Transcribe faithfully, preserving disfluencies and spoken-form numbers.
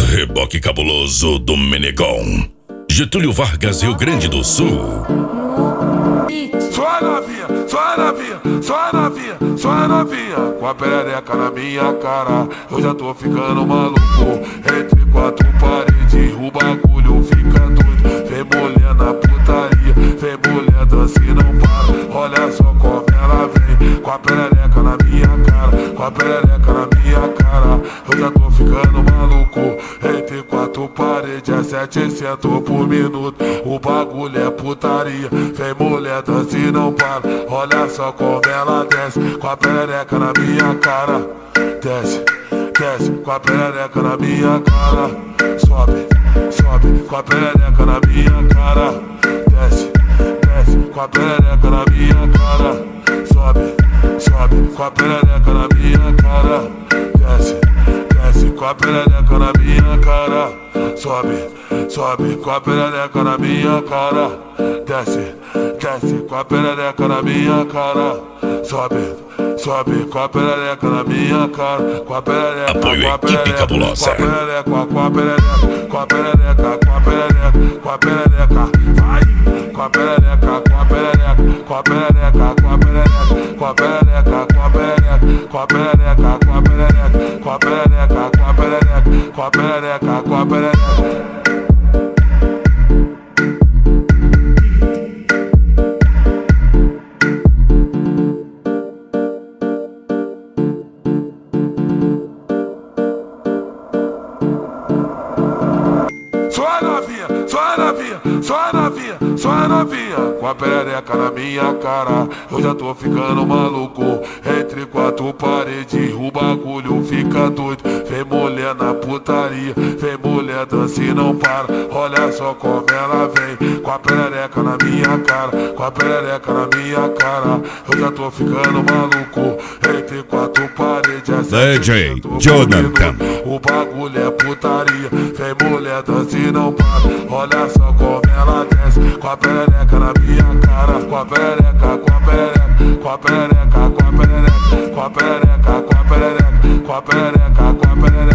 Reboque cabuloso do Menegão. Getúlio Vargas, Rio Grande do Sul. Só novinha, só novinha, só novinha, só novinha, com a perereca na minha cara. Eu já tô ficando maluco. Entre quatro paredes, o bagulho fica doido. Vem mulher na putaria, vem mulher dança e não para. Olha só como ela vem, com a perereca na minha cara, com a perereca na minha cara. Eu já tô ficando maluco. Entre quatro paredes, é setecentos por minuto. O bagulho é putaria, vem mulher dança e não para. Olha só como ela desce, com a perereca na minha cara. Desce, desce, com a perereca na minha cara. Sobe, sobe, com a perereca na minha cara. Desce, desce, com a perereca na minha cara. Sobe, sobe, com a perereca na minha cara. Desce, desce, com a perereca na minha cara. Sobe, sobe, com a perereca na minha cara. Desce, desce, com a perereca na minha cara. Sobe, sobe, com a perereca na minha cara. Com a perereca, apoio com a equipe cabulosa. Com a perereca, com a perereca, com a perereca, com a perereca, com a perereca. Vai, com a perereca, com a perereca, com a perereca, com a perereca, com a perereca, com a perereca, com a perereca, com a perereca, com a perereca, com a perereca, com a perereca, com a perereca. Só novinha, só novinha, só novinha, só novinha, com a perereca na minha cara. Eu já tô ficando maluco. Entre quatro paredes, o bagulho fica doido. Vem mulher na putaria, vem mulher dança e não para. Olha só como ela vem, com a perereca na minha cara, com a perereca na minha cara. Eu já tô ficando maluco. Entre quatro paredes, D J Jonathan. O bagulho é putaria, vem mulher dança e não para. Olha só como ela desce, com a perereca na minha cara. Com a perereca, com a perereca, com a perereca, com a perereca, com a perereca, com a perereca, com a perereca, com a perereca.